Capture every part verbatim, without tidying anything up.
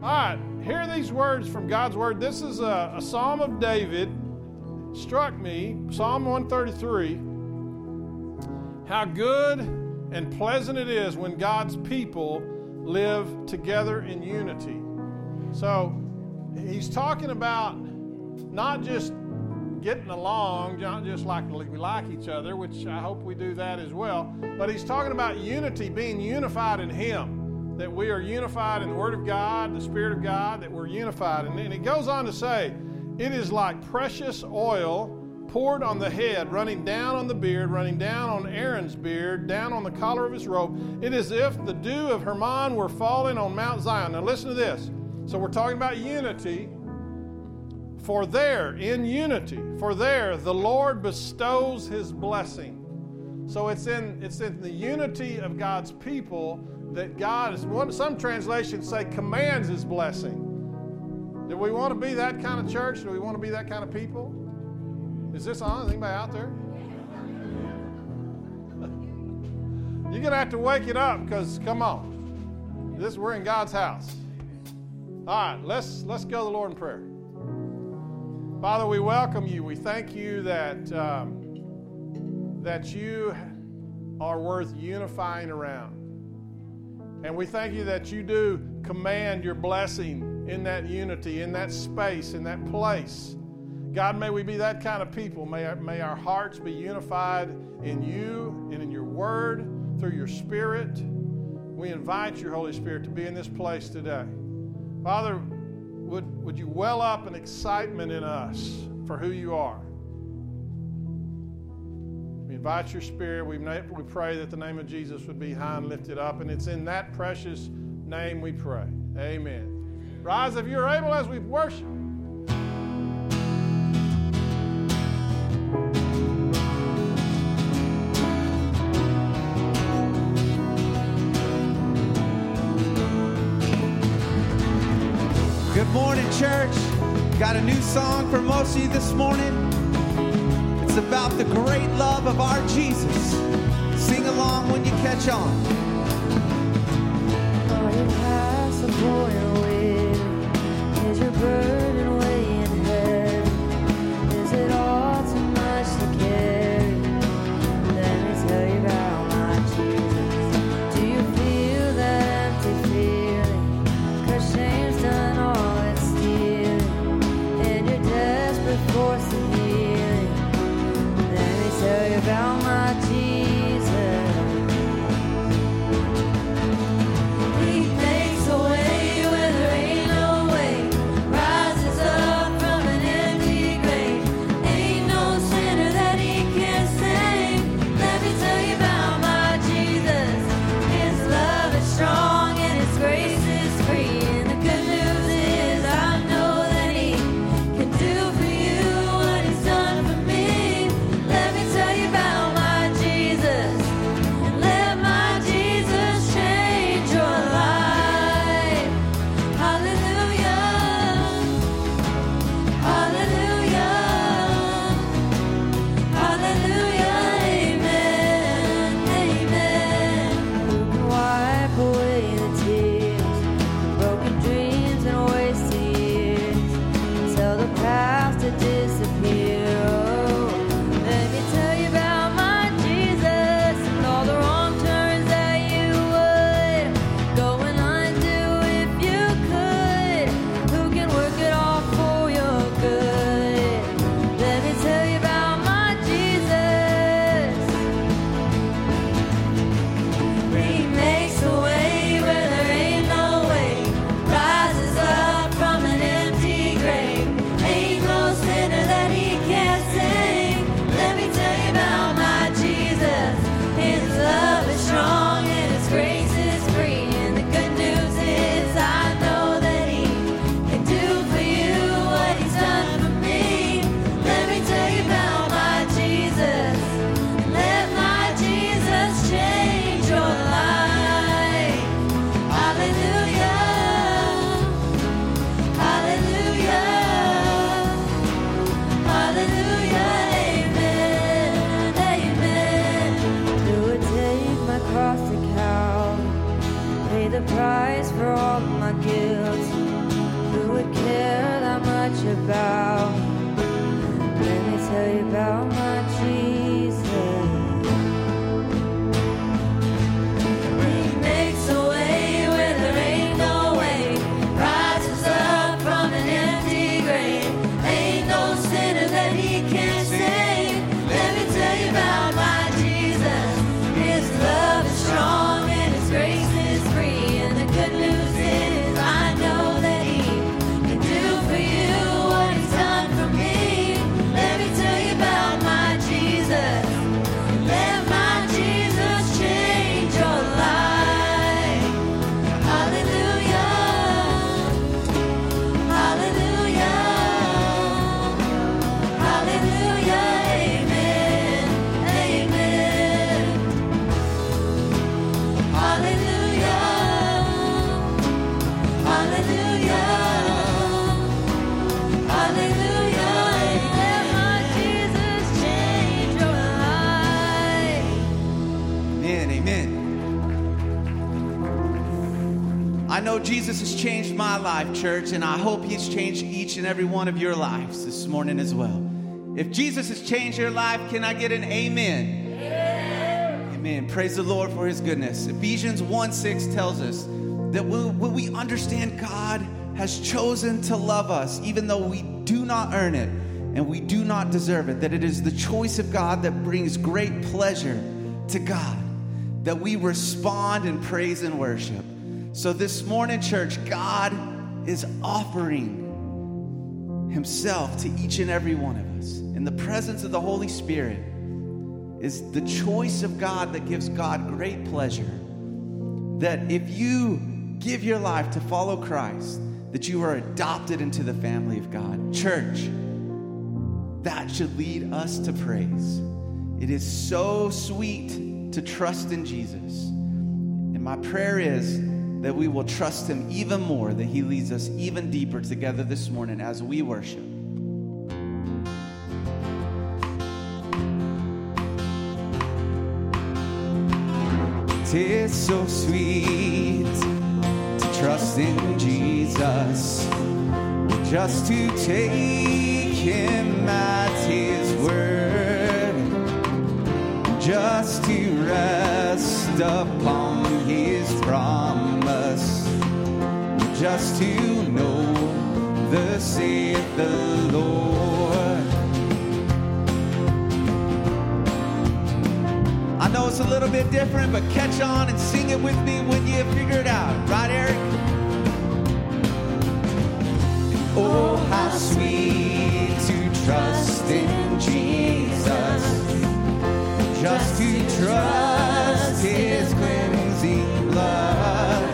All right, hear these words from God's Word. This is a, a Psalm of David. Struck me, Psalm one thirty-three, how good and pleasant it is when God's people live together in unity. So he's talking about not just getting along, not just like we like each other, which I hope we do that as well, but he's talking about unity, being unified in Him. That we are unified in the Word of God, the Spirit of God, that we're unified. And, and it goes on to say, it is like precious oil poured on the head, running down on the beard, running down on Aaron's beard, down on the collar of his robe. It is as if the dew of Hermon were falling on Mount Zion. Now listen to this. So we're talking about unity. For there, in unity, for there the Lord bestows His blessing. So it's in, it's in the unity of God's people that God is, some translations say commands His blessing. Do we want to be that kind of church? Do we want to be that kind of people? Is this on? Is anybody out there? You're going to have to wake it up because, come on, this we're in God's house. All right, let's, let's go to the Lord in prayer. Father, we welcome You. We thank You that, um, that You are worth unifying around. And we thank You that You do command Your blessing in that unity, in that space, in that place. God, may we be that kind of people. May our, may our hearts be unified in You and in Your Word through Your Spirit. We invite Your Holy Spirit to be in this place today. Father, would, would You well up an excitement in us for who You are? We invite Your Spirit. We, we pray that the name of Jesus would be high and lifted up, and it's in that precious name we pray. Amen. Rise if you're able as we worship. Good morning, church. Got a new song for most of you this morning. It's about the great love of our Jesus. Sing along when you catch on. All you pass of boil away. Is your burden weighing heavy? Is it all too much to carry? Let me tell you about my Jesus. Do you feel that empty feeling? 'Cause shame's done all it's stealing, and you're desperate for some healing. Let me tell you about my Jesus. He makes a way about, let me tell you about my Jesus. He makes a way where there ain't no way, rises up from an empty grave. Ain't no sinner that he can't save. Let me tell you about my Jesus. His love is strong and his grace is free, and the good news is I know that he can do for you what he's done for me. Let me tell you about my Jesus. Let my Jesus change your life. Hallelujah. Hallelujah. Hallelujah. Amen. Amen. Hallelujah. Hallelujah. Hallelujah. Let my Jesus change your life. Amen, amen. I know Jesus has changed my life, church, and I hope he's changed each and every one of your lives this morning as well. If Jesus has changed your life, can I get an amen? Amen. Praise the Lord for his goodness. Ephesians one six tells us that when, when we understand God has chosen to love us, even though we do not earn it and we do not deserve it, that it is the choice of God that brings great pleasure to God, that we respond in praise and worship. So this morning, church, God is offering himself to each and every one of us. In the presence of the Holy Spirit is the choice of God that gives God great pleasure. That if you give your life to follow Christ, that you are adopted into the family of God. Church, that should lead us to praise. It is so sweet to trust in Jesus. And my prayer is that we will trust him even more, that he leads us even deeper together this morning as we worship. It's so sweet to trust in Jesus, just to take him at his word, just to rest upon his promise, just to know thus saith the Lord. I know it's a little bit different, but catch on and sing it with me when you figure it out. Right, Eric? Oh, how sweet to trust in Jesus, just to trust his cleansing blood,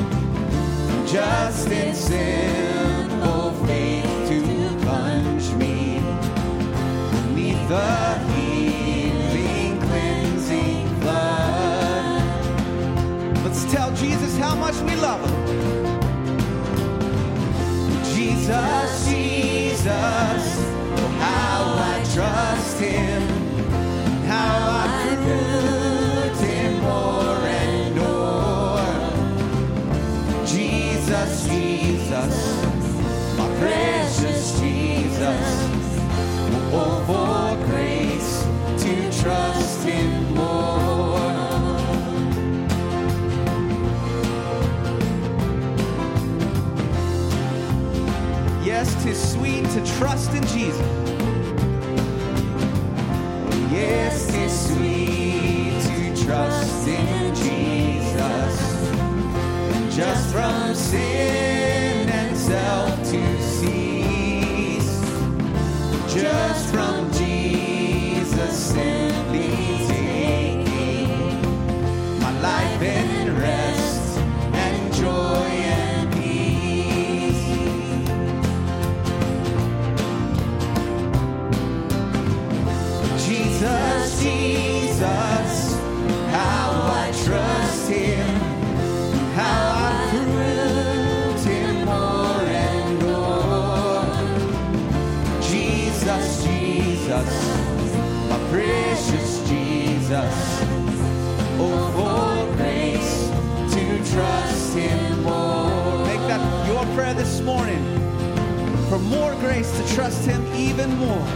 just in simple faith to plunge me beneath the healing cleansing blood. Let's tell Jesus how much we love him. Jesus, Jesus, how I trust him, how I prove him more and more. Jesus, Jesus, my precious Jesus, oh, for grace to trust him more. Yes, 'tis sweet to trust in Jesus. Yes, 'tis sweet to trust in Jesus, just from sin and self to cease, just from Jesus simply taking my life in rest and joy and peace. Jesus, Jesus, how I trust him, how I proved him more and more. Jesus, Jesus, my precious Jesus, oh, for grace to trust him more. Make that your prayer this morning. for more grace to trust him even more.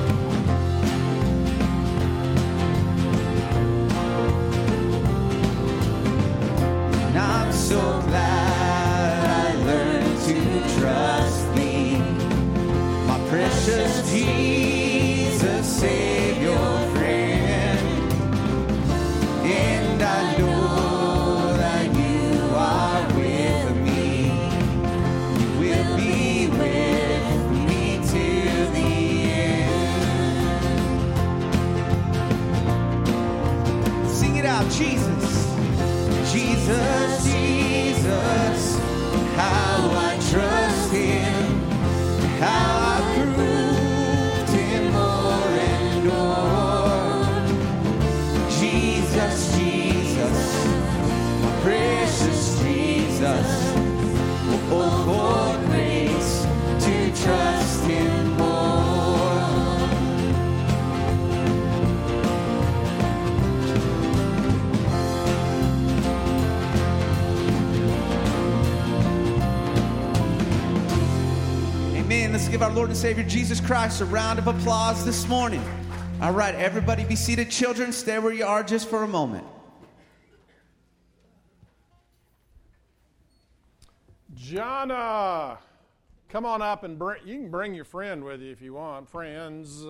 And I'm so glad I learned to trust thee, my precious Jesus, Savior, friend. And I know that you are with me. You will be with me till the end. Sing it out, Jesus. Jesus, Jesus, how I trust him, how I proved him more and more. Jesus, Jesus, my precious Jesus, oh, for grace to trust him more. Amen. Let's give our Lord and Savior Jesus Christ a round of applause this morning. All right, everybody be seated. Children, stay where you are just for a moment. Jonna, come on up and bring, you can bring your friend with you if you want. Friends.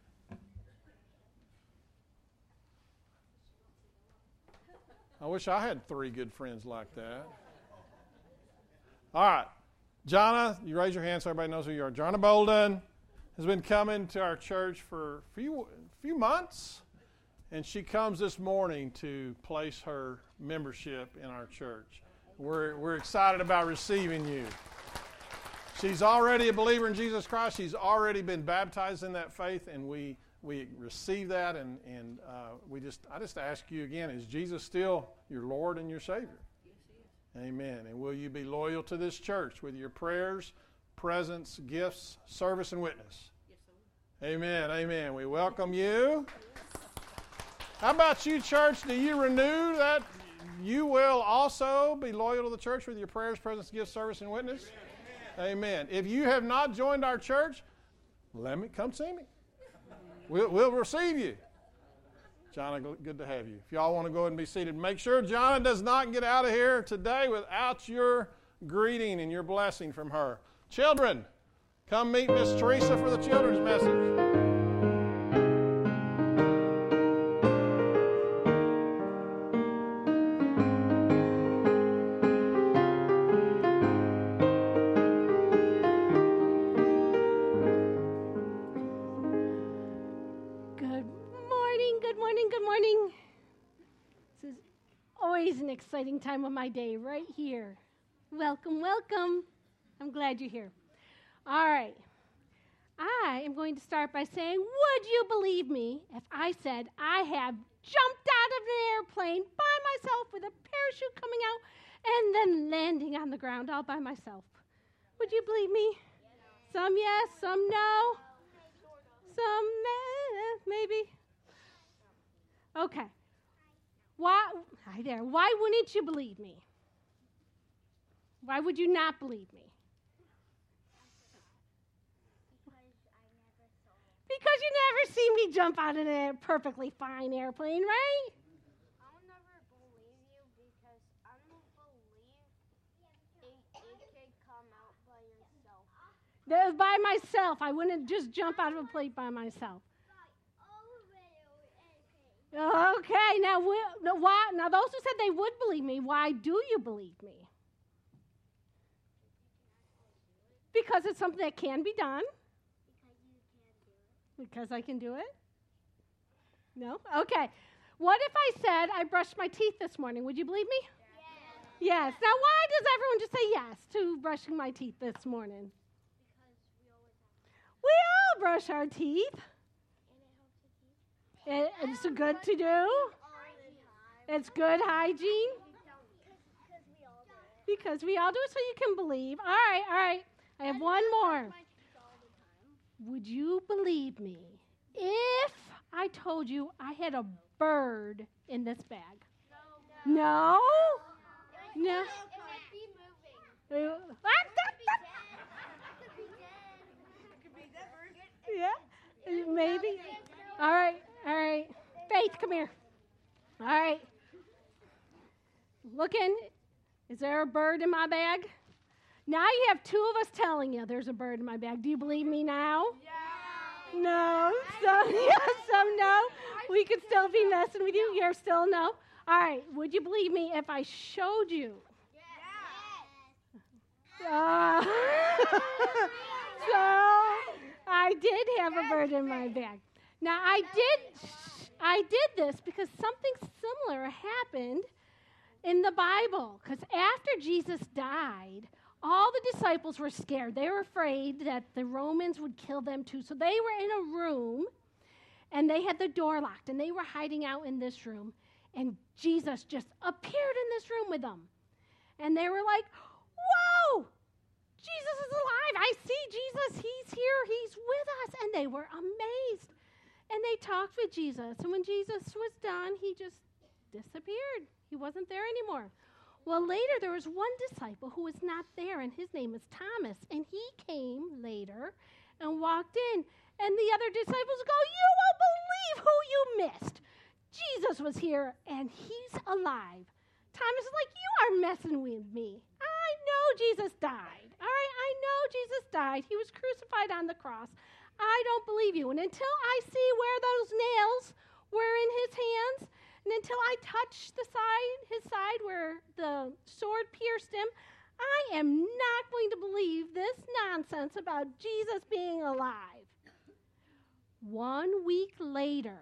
I wish I had three good friends like that. All right. Jonna, you raise your hand so everybody knows who you are. Jonna Bolden has been coming to our church for a few, few months, and she comes this morning to place her membership in our church. We're, we're excited about receiving you. She's already a believer in Jesus Christ. She's already been baptized in that faith, and we we receive that, and, and uh, we just I just ask you again, is Jesus still your Lord and your Savior? Amen. And will you be loyal to this church with your prayers, presence, gifts, service, and witness? Yes, sir. Amen. Amen. We welcome you. How about you, church? Do you renew that you will also be loyal to the church with your prayers, presence, gifts, service, and witness? Amen. Amen. If you have not joined our church, let me come see me. We'll, we'll receive you. Jonna, good to have you. If y'all want to go ahead and be seated, make sure Jonna does not get out of here today without your greeting and your blessing from her. Children, come meet Miss Teresa for the children's message. Exciting time of my day right here. Welcome, welcome. I'm glad you're here. All right. I am going to start by saying, would you believe me if I said I have jumped out of an airplane by myself with a parachute coming out and then landing on the ground all by myself? Would you believe me? Some yes, some no. Some eh, maybe. Okay. Why, hi there, why wouldn't you believe me? Why would you not believe me? Because you never see me jump out of a perfectly fine airplane, right? I'll never believe you because I don't believe it, it could come out by yourself. That was by myself. I wouldn't just jump out of a plane by myself. Okay, now, we, now, why, now those who said they would believe me, why do you believe me? Because it's something that can be done. Because I can do it? No? Okay. What if I said I brushed my teeth this morning? Would you believe me? Yes. Yes. Now, why does everyone just say yes to brushing my teeth this morning? Because we always have. We all brush our teeth. It, it's good to do. It's good hygiene. Because we all do it, so you can believe. All right, all right. I have one more. Would you believe me if I told you I had a bird in this bag? No? No? No. looking. Is there a bird in my bag? Now you have two of us telling you there's a bird in my bag. Do you believe me now? Yeah. No. Some yes, some no. We could still be messing with you. You're still no. All right. Would you believe me if I showed you? Yes. Uh, so I did have a bird in my bag. Now I did. I did this because something similar happened in the Bible. Because after Jesus died, all the disciples were scared. They were afraid that the Romans would kill them too. So they were in a room, and they had the door locked, and they were hiding out in this room. And Jesus just appeared in this room with them. And they were like, whoa, Jesus is alive. I see Jesus. He's here. He's with us. And they were amazed. And they talked with Jesus. And when Jesus was done, he just disappeared. He wasn't there anymore. Well, later there was one disciple who was not there, and his name was Thomas. And he came later and walked in. And the other disciples go, you won't believe who you missed. Jesus was here, and he's alive. Thomas is like, you are messing with me. I know Jesus died. All right, I know Jesus died. He was crucified on the cross. I don't believe you. And until I see where those nails were in his hands, and until I touch the side, his side where the sword pierced him, I am not going to believe this nonsense about Jesus being alive. One week later,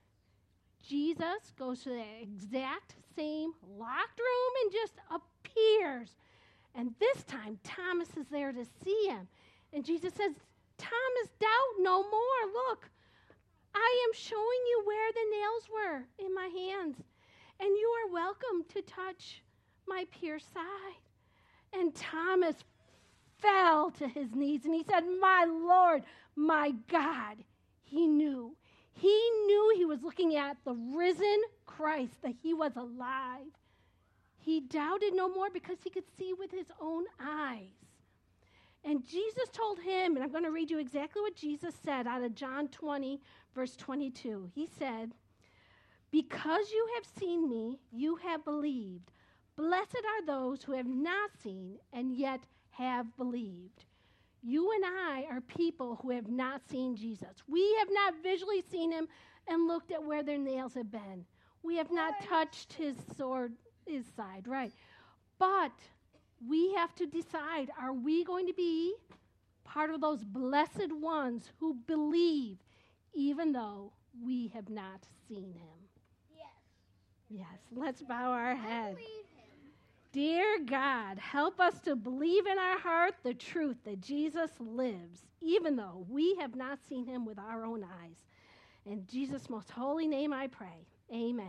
Jesus goes to the exact same locked room and just appears. And this time, Thomas is there to see him. And Jesus says, Thomas, doubt no more. Look, I am showing you where the nails were in my hands. And you are welcome to touch my pierced side. And Thomas fell to his knees and he said, my Lord, my God. He knew. He knew he was looking at the risen Christ, that he was alive. He doubted no more because he could see with his own eyes. And Jesus told him, and I'm going to read you exactly what Jesus said out of John twenty, verse twenty-two. He said, because you have seen me, you have believed. Blessed are those who have not seen and yet have believed. You and I are people who have not seen Jesus. We have not visually seen him and looked at where their nails have been. We have not touched his sword, his side, right? But we have to decide, are we going to be part of those blessed ones who believe even though we have not seen him? Yes. Yes, let's bow our I head. believe him. Dear God, help us to believe in our heart the truth that Jesus lives, even though we have not seen him with our own eyes. In Jesus' most holy name I pray. Amen.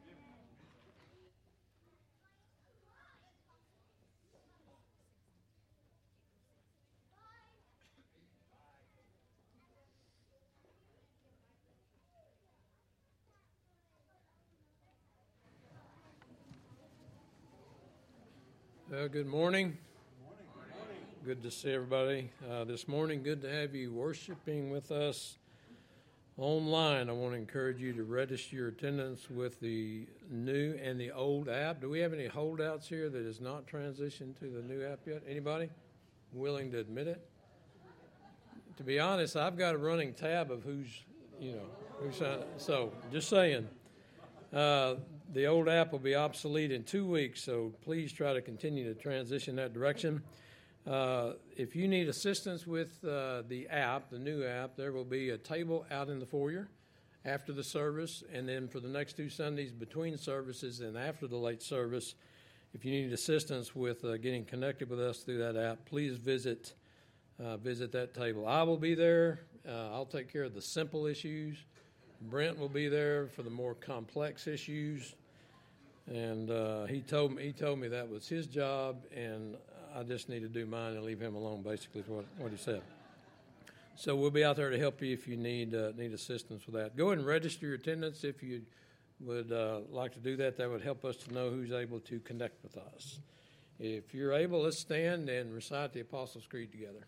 Uh, good morning. Good to see everybody uh, this morning. Good to have you worshiping with us online. I want to encourage you to register your attendance with the new and the old app. Do we have any holdouts here that has not transitioned to the new app yet? Anybody willing to admit it? To be honest, I've got a running tab of who's, you know, who's, uh, so just saying. Uh, The old app will be obsolete in two weeks, so please try to continue to transition that direction. Uh, if you need assistance with uh, the app, the new app, there will be a table out in the foyer after the service, and then for the next two Sundays between services and after the late service, if you need assistance with uh, getting connected with us through that app, please visit uh, visit that table. I will be there. Uh, I'll take care of the simple issues. Brent will be there for the more complex issues, and uh, he told me he told me that was his job, and I just need to do mine and leave him alone. Basically, is what what he said. So we'll be out there to help you if you need uh, need assistance with that. Go ahead and register your attendance if you would uh, like to do that. That would help us to know who's able to connect with us. If you're able, let's stand and recite the Apostles' Creed together.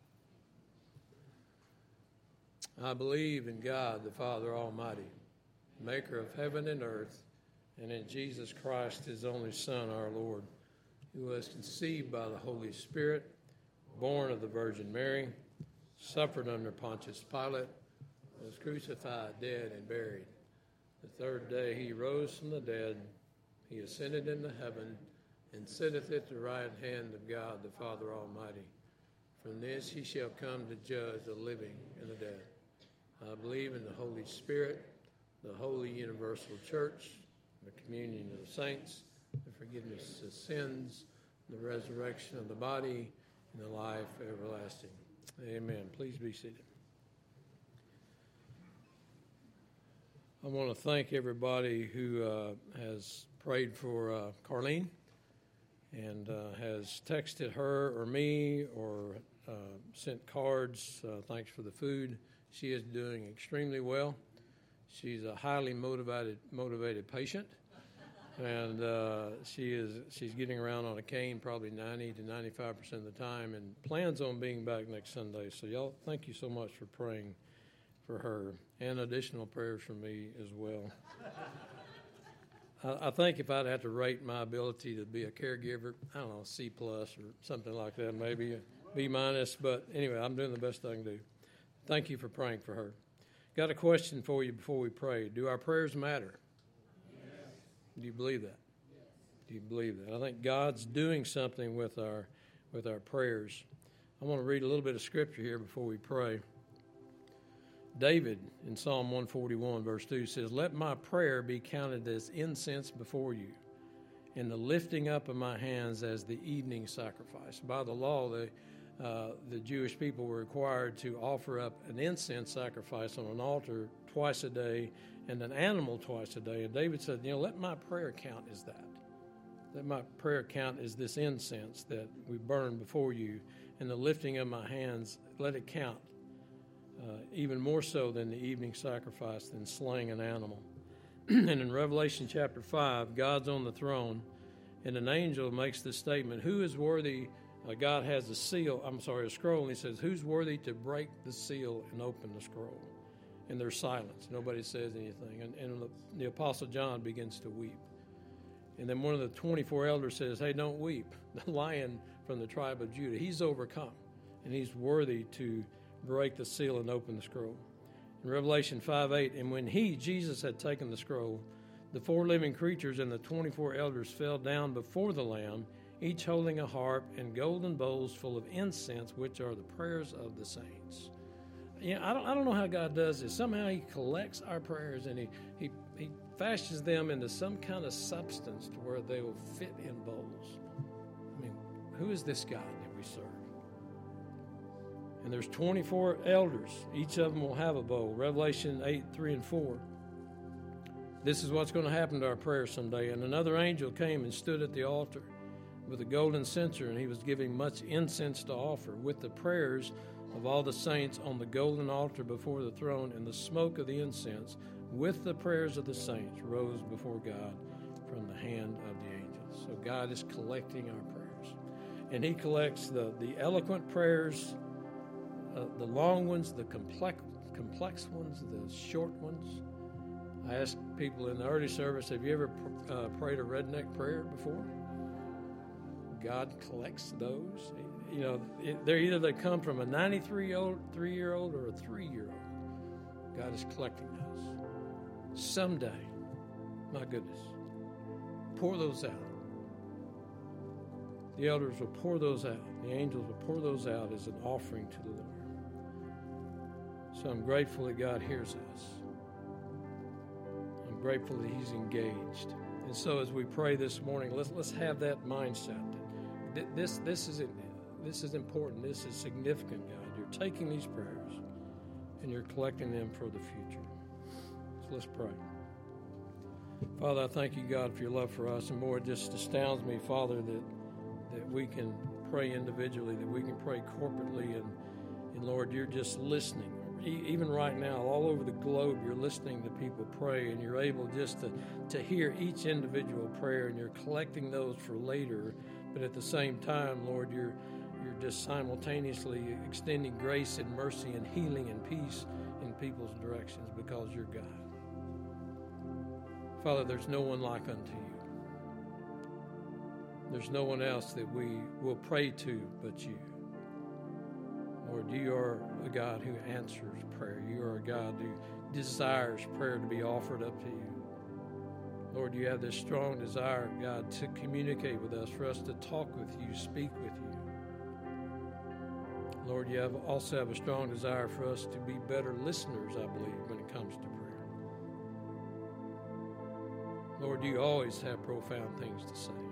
I believe in God, the Father Almighty, maker of heaven and earth, and in Jesus Christ, his only Son, our Lord, who was conceived by the Holy Spirit, born of the Virgin Mary, suffered under Pontius Pilate, was crucified, dead, and buried. The third day he rose from the dead. He ascended into heaven and sitteth at the right hand of God the Father Almighty. From this he shall come to judge the living and the dead. I believe in the Holy Spirit, the holy universal church, the communion of the saints, the forgiveness of sins, the resurrection of the body, and the life everlasting. Amen. Please be seated. I want to thank everybody who uh, has prayed for uh, Carlene and uh, has texted her or me or uh, sent cards. Uh, thanks for the food. She is doing extremely well. She's a highly motivated motivated patient, and uh, she is she's getting around on a cane probably ninety to ninety-five percent of the time, and plans on being back next Sunday. So y'all, thank you so much for praying for her, and additional prayers from me as well. I, I think if I'd have to rate my ability to be a caregiver, I don't know, C plus or something like that, maybe a B minus. But anyway, I'm doing the best I can do. Thank you for praying for her. Got a question for you before we pray. Do our prayers matter? Yes. Do you believe that? Yes. Do you believe that? I think God's doing something with our with our prayers. I want to read a little bit of scripture here before we pray. David in Psalm one forty-one verse two says, "Let my prayer be counted as incense before you, and the lifting up of my hands as the evening sacrifice." By the law, the Uh, the Jewish people were required to offer up an incense sacrifice on an altar twice a day and an animal twice a day. And David said, you know, let my prayer count as that. Let my prayer count as this incense that we burn before you, and the lifting of my hands, let it count uh, even more so than the evening sacrifice, than slaying an animal. And in Revelation chapter five, God's on the throne, and an angel makes this statement, who is worthy? Uh, God has a seal, I'm sorry, a scroll, and he says, who's worthy to break the seal and open the scroll? And there's silence. Nobody says anything. And, and the, the Apostle John begins to weep. And then one of the twenty-four elders says, hey, don't weep. The Lion from the tribe of Judah, he's overcome, and he's worthy to break the seal and open the scroll. In Revelation five eight, and when he, Jesus, had taken the scroll, the four living creatures and the twenty-four elders fell down before the Lamb, each holding a harp and golden bowls full of incense, which are the prayers of the saints. You know, I don't, I don't know how God does this. Somehow he collects our prayers and he, he, he fashions them into some kind of substance to where they will fit in bowls. I mean, who is this God that we serve? And there's twenty-four elders. Each of them will have a bowl. Revelation eight, three and four. This is what's going to happen to our prayers someday. And another angel came and stood at the altar with a golden censer, and he was giving much incense to offer, with the prayers of all the saints on the golden altar before the throne, and the smoke of the incense with the prayers of the saints rose before God from the hand of the angels. So God is collecting our prayers, and he collects the, the eloquent prayers, uh, the long ones, the complex, complex ones, the short ones. I asked people in the early service, have you ever pr- uh, prayed a redneck prayer before? God collects those. You know, it, they're either they come from a ninety-three-year-old, three-year-old, or a three-year-old. God is collecting those. Someday, my goodness, pour those out. The elders will pour those out. The angels will pour those out as an offering to the Lord. So I'm grateful that God hears us. I'm grateful that he's engaged. And so as we pray this morning, let's let's have that mindset. This this is this is important. This is significant, God. You're taking these prayers and you're collecting them for the future. So let's pray. Father, I thank you, God, for your love for us. And more, it just astounds me, Father, that that we can pray individually, that we can pray corporately, and and Lord, you're just listening. Even right now, all over the globe, you're listening to people pray, and you're able just to, to hear each individual prayer, and you're collecting those for later. But at the same time, Lord, you're you're just simultaneously extending grace and mercy and healing and peace in people's directions because you're God. Father, there's no one like unto you. There's no one else that we will pray to but you. Lord, you are a God who answers prayer. You are a God who desires prayer to be offered up to you. Lord, you have this strong desire, God, to communicate with us, for us to talk with you, speak with you. Lord, you have also have a strong desire for us to be better listeners, I believe, when it comes to prayer. Lord, you always have profound things to say.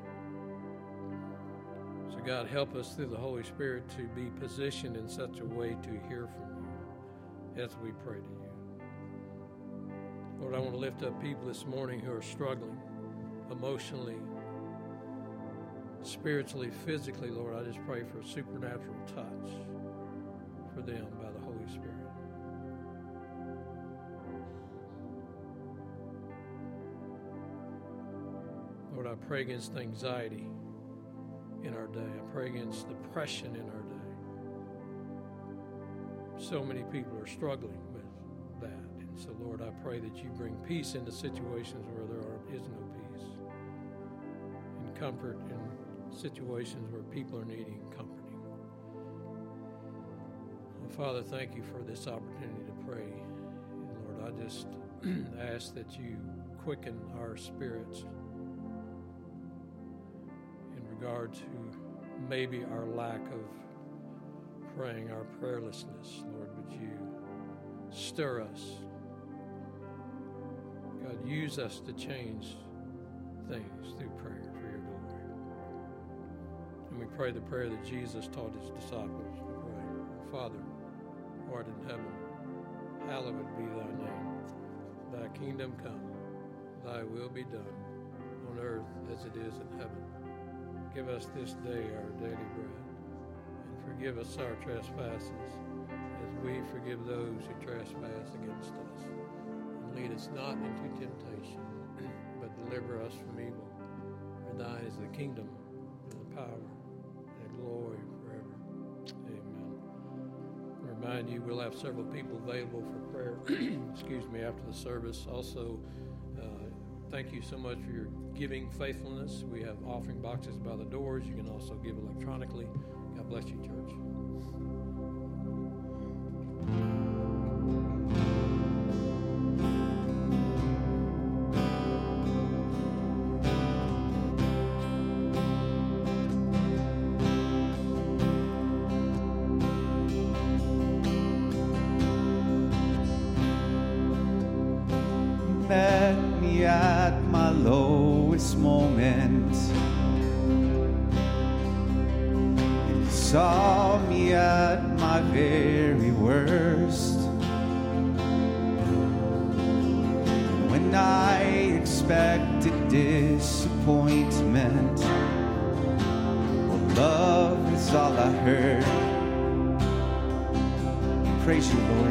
So God, help us through the Holy Spirit to be positioned in such a way to hear from you as we pray to you. Lord, I want to lift up people this morning who are struggling emotionally, spiritually, physically. Lord, I just pray for a supernatural touch for them by the Holy Spirit. Lord, I pray against anxiety in our day. I pray against depression in our day. So many people are struggling with that. And so, Lord, I pray that you bring peace into situations where there are, is no peace, and comfort in situations where people are needing comforting. Well, Father, thank you for this opportunity to pray. And Lord, I just ask that you quicken our spirits in regard to maybe our lack of praying, our prayerlessness. Lord, would you stir us? God, use us to change things through prayer for your glory. And we pray the prayer that Jesus taught his disciples to pray. Father, who art in heaven, hallowed be thy name. Thy kingdom come, thy will be done, on earth as it is in heaven. Give us this day our daily bread, and forgive us our trespasses, as we forgive those who trespass against us. And lead us not into temptation, but deliver us from evil. For thine is the kingdom, and the power, and the glory forever. Amen. I remind you, we'll have several people available for prayer, excuse me, after the service. Also, uh, thank you so much for your giving faithfulness. We have offering boxes by the doors. You can also give electronically. God bless you, church. Met me at my lowest moment, and you saw me at my very worst. When I expected disappointment, well, love is all I heard. Praise you, Lord.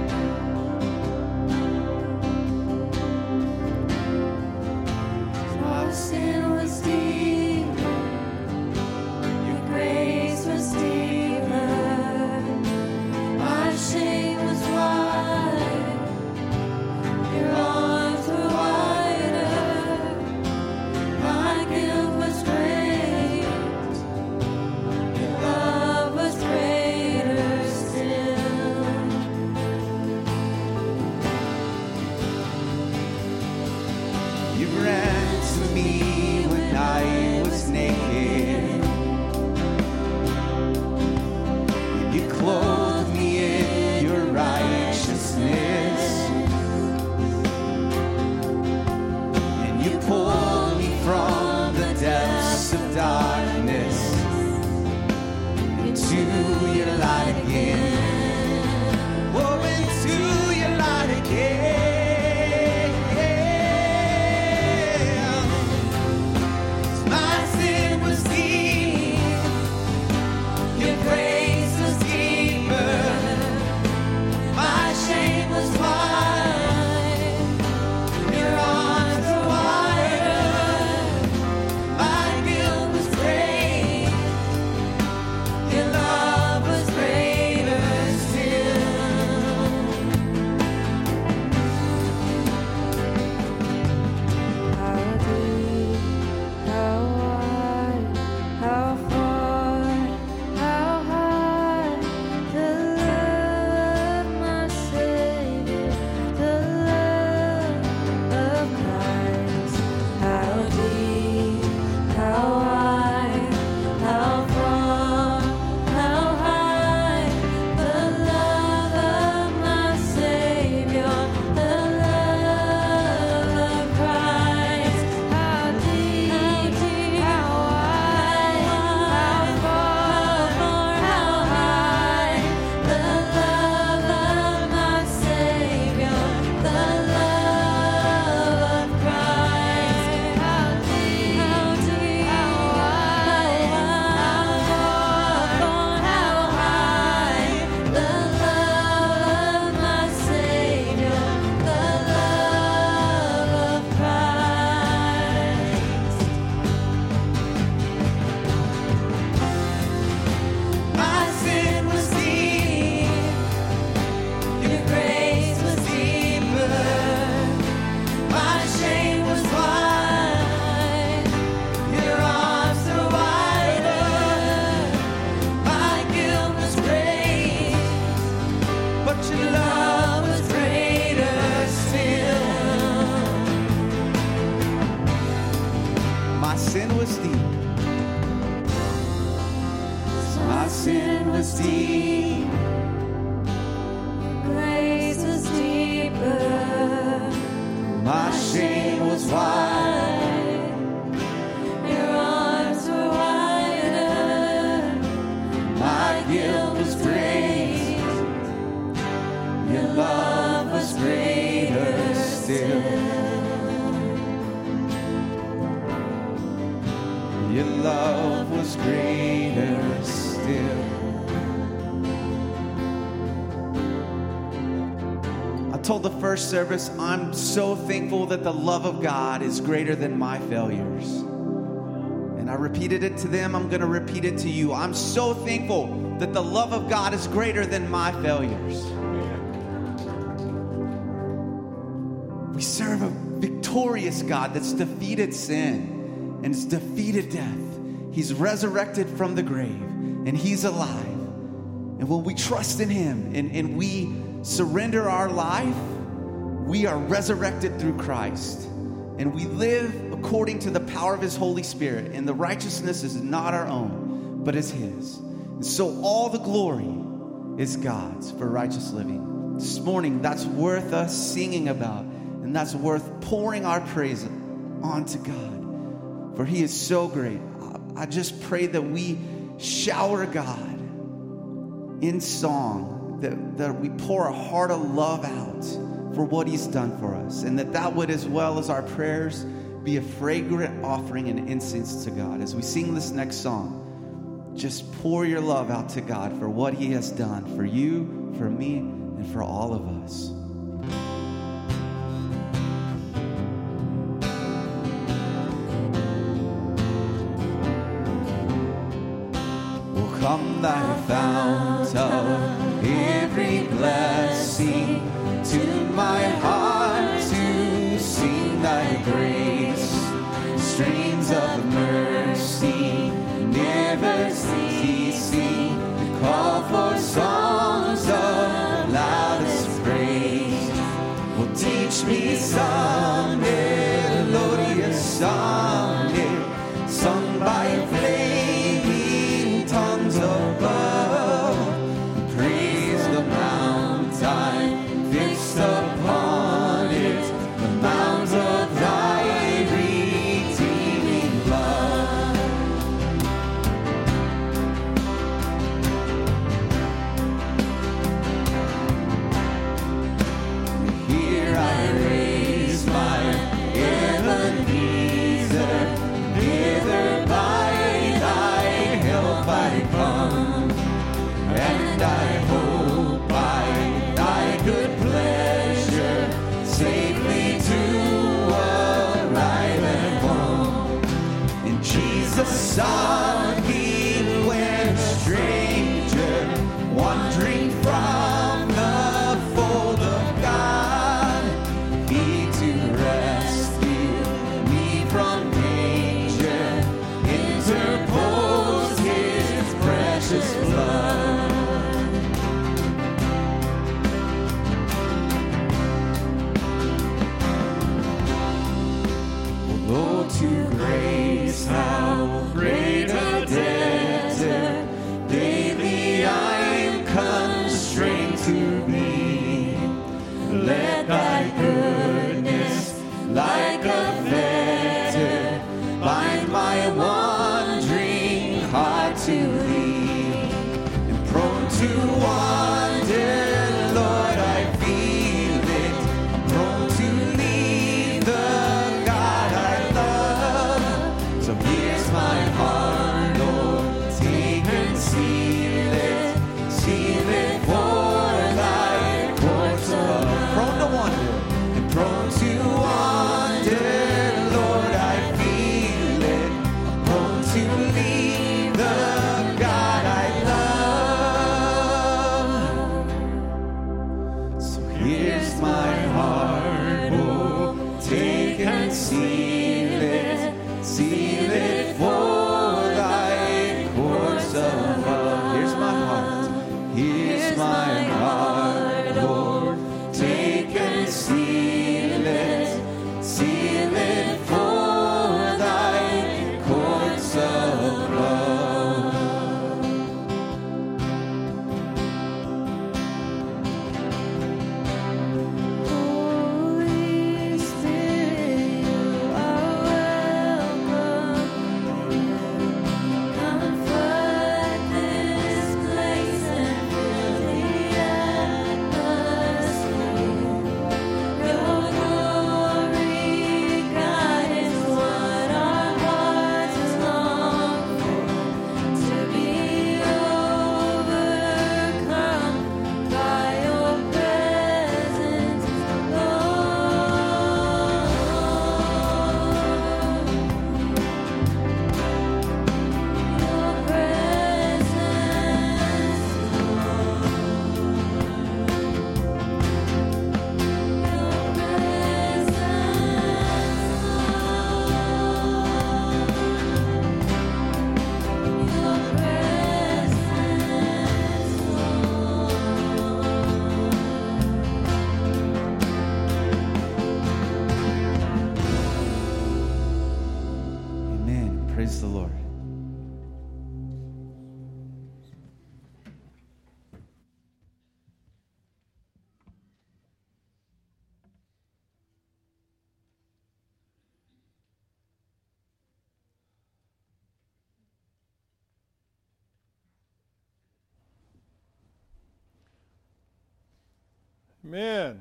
Sin was deep, your grace was deeper, my shame was wide, your arms were wider, my guilt was great, your love was greater still. You ran to me when I was naked. You clothed me in your righteousness, and you pulled me from the depths of darkness into your light again. Oh, into your light again. Your love was greater. My sin was deep. Grace was deeper. My shame was wide. Your arms were wider. My guilt was great. Your love was greater still. Your love was greater still. I told the first service, I'm so thankful that the love of God is greater than my failures. And I repeated it to them, I'm going to repeat it to you. I'm so thankful that the love of God is greater than my failures. We serve a victorious God that's defeated sin and has defeated death. He's resurrected from the grave and he's alive. And when we trust in him and, and we surrender our life, we are resurrected through Christ. And we live according to the power of his Holy Spirit. And the righteousness is not our own, but is his. And so all the glory is God's for righteous living. This morning, that's worth us singing about. And that's worth pouring our praise onto God. For he is so great. I just pray that we shower God in song, that, that we pour a heart of love out for what he's done for us, and that that would, as well as our prayers, be a fragrant offering and incense to God. As we sing this next song, just pour your love out to God for what he has done for you, for me, and for all of us. Come thy fount of every blessing, to my heart to sing thy grace. Streams of mercy never ceasing, call for songs of loudest praise. Will teach me some melodious sonnet, sung by flaming tongues above. Praise the mountain fixed upon it, the mount of thy redeeming love. Here I raise my Ebenezer, hither by thy help I come, and I hope by thy good pleasure safely to arrive at home. In Jesus' Son he went a stranger, wandering from the fold of God. He to rescue me from danger interposed his precious blood. Oh, to grace, how great a debtor daily I am constrained to be. Let thy goodness, like a fetter, bind my wandering heart to thee. And prone to wander, Lord, I feel it. I'm prone to leave the God I love. So here's my heart, Lord, take and seal it. Seal it for thy courts of. Prone to wander, and prone to wander, Lord, I feel it. I'm prone to leave the God I love. Amen.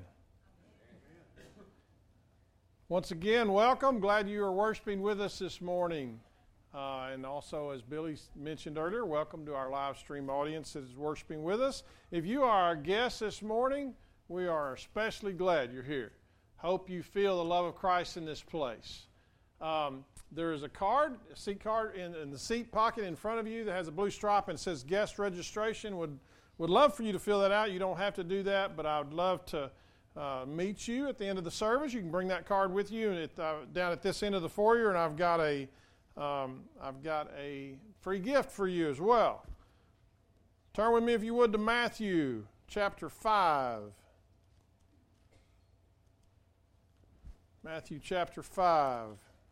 Once again, welcome. Glad you are worshiping with us this morning. Uh, and also, as Billy mentioned earlier, welcome to our live stream audience that is worshiping with us. If you are our guest this morning, we are especially glad you're here. Hope you feel the love of Christ in this place. Um, there is a card, a seat card in, in the seat pocket in front of you that has a blue stripe and says guest registration. Would would love for you to fill that out. You don't have to do that, but I would love to uh, meet you at the end of the service. You can bring that card with you at, uh, down at this end of the foyer, and I've got a um, I've got a free gift for you as well. Turn with me, if you would, to Matthew chapter five. Matthew chapter five.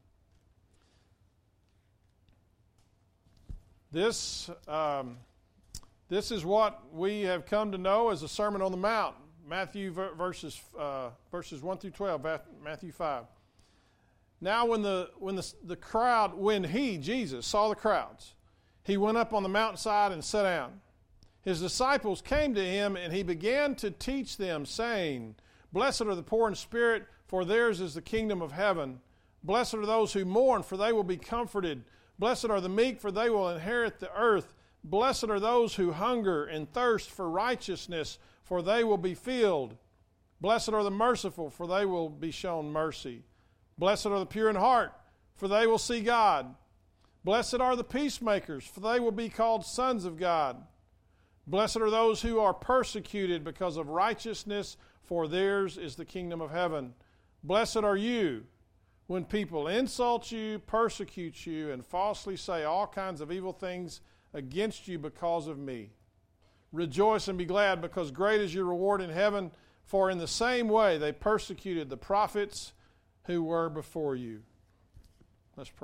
This um, this is what we have come to know as the Sermon on the Mount. Matthew verses uh, verses one through twelve. Matthew five. Now, when the when the the crowd, when he Jesus saw the crowds, he went up on the mountainside and sat down. His disciples came to him, and he began to teach them, saying, "Blessed are the poor in spirit, for theirs is the kingdom of heaven. Blessed are those who mourn, for they will be comforted. Blessed are the meek, for they will inherit the earth. Blessed are those who hunger and thirst for righteousness, for they will be filled. Blessed are the merciful, for they will be shown mercy. Blessed are the pure in heart, for they will see God. Blessed are the peacemakers, for they will be called sons of God. Blessed are those who are persecuted because of righteousness, for theirs is the kingdom of heaven. Blessed are you when people insult you, persecute you, and falsely say all kinds of evil things against you because of me. Rejoice and be glad, because great is your reward in heaven, for in the same way they persecuted the prophets who were before you." Let's pray.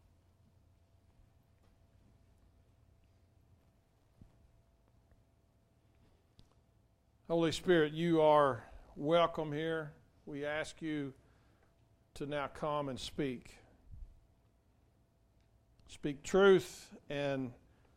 Holy Spirit, you are welcome here. We ask you to now come and speak. Speak truth and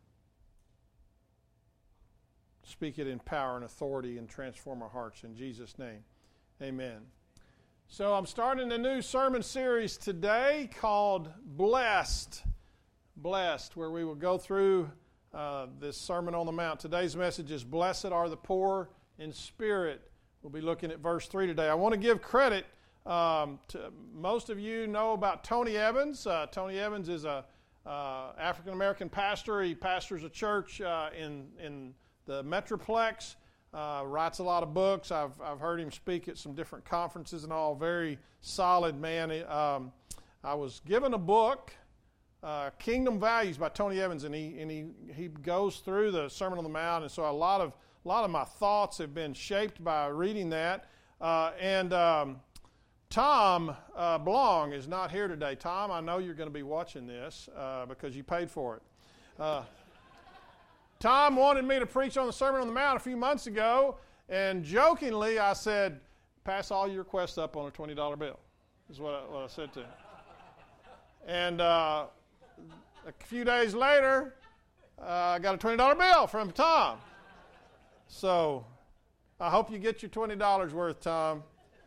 speak it in power and authority and transform our hearts. In Jesus' name, amen. So I'm starting a new sermon series today called Blessed. Blessed, where we will go through uh, this Sermon on the Mount. Today's message is Blessed are the poor in spirit. We'll be looking at verse three today. I want to give credit um, to most of you know about Tony Evans. Uh, Tony Evans is a uh, African-American pastor. He pastors a church uh, in in the Metroplex, uh, writes a lot of books. I've I've heard him speak at some different conferences and all. Very solid man. Um, I was given a book, uh, Kingdom Values by Tony Evans, and he and he he goes through the Sermon on the Mount, and so a lot of a lot of my thoughts have been shaped by reading that. Uh, and um, Tom uh, Blong is not here today. Tom, I know you're going to be watching this uh, because you paid for it. Uh, Tom wanted me to preach on the Sermon on the Mount a few months ago, and jokingly I said, "Pass all your requests up on a twenty dollar bill," is what I, what I said to him. And uh, a few days later, uh, I got a twenty dollar bill from Tom. So I hope you get your twenty dollars worth, Tom.